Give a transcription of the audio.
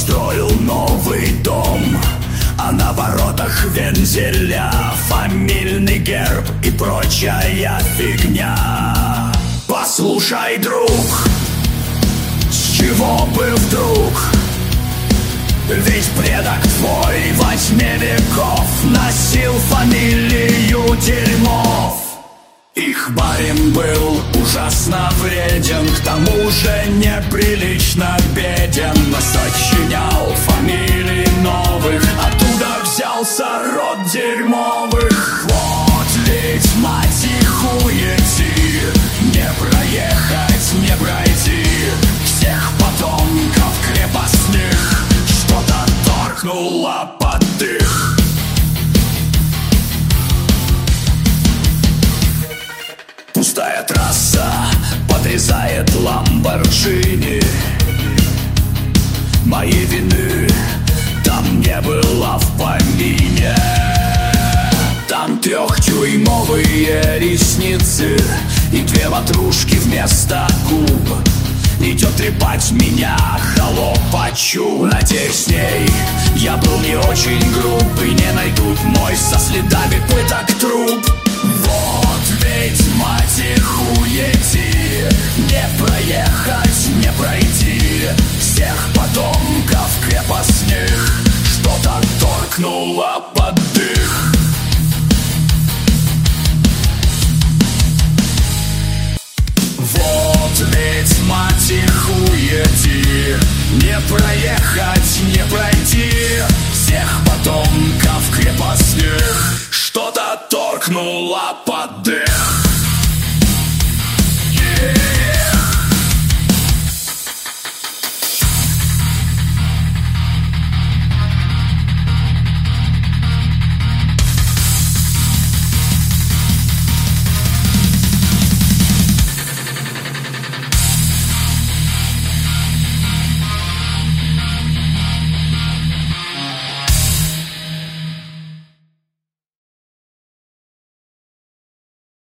построил новый дом, а на воротах вензеля фамильный герб и прочая фигня. Послушай, друг, с чего бы вдруг? Ведь предок твой во тьме веков носил фамилию Дерьмов. Их барин был ужасно вреден, к тому же неприлично беден, но сочинял фамилии новых, оттуда взялся род Дерьмовых. Вот ведь мать и хуети, не проехать, не пройти всех потомков крепостных, что-то торкнуло под дых. Пустая трасса подрезает Ламборджини. Моей вины там не было в помине. Там трехдюймовые ресницы и две ватрушки вместо губ. Идет трепать меня холопачу. Надеюсь, с ней я был не очень груб, и не найдут мой со следами пыток труп. Вот ведь мать и хуети, не проехать, не пройти всех потомков крепостных, что-то торкнуло под дых. Вот ведь мать и хуети, не проехать, не пройти всех потомков крепостных, что-то торкнуло под дых.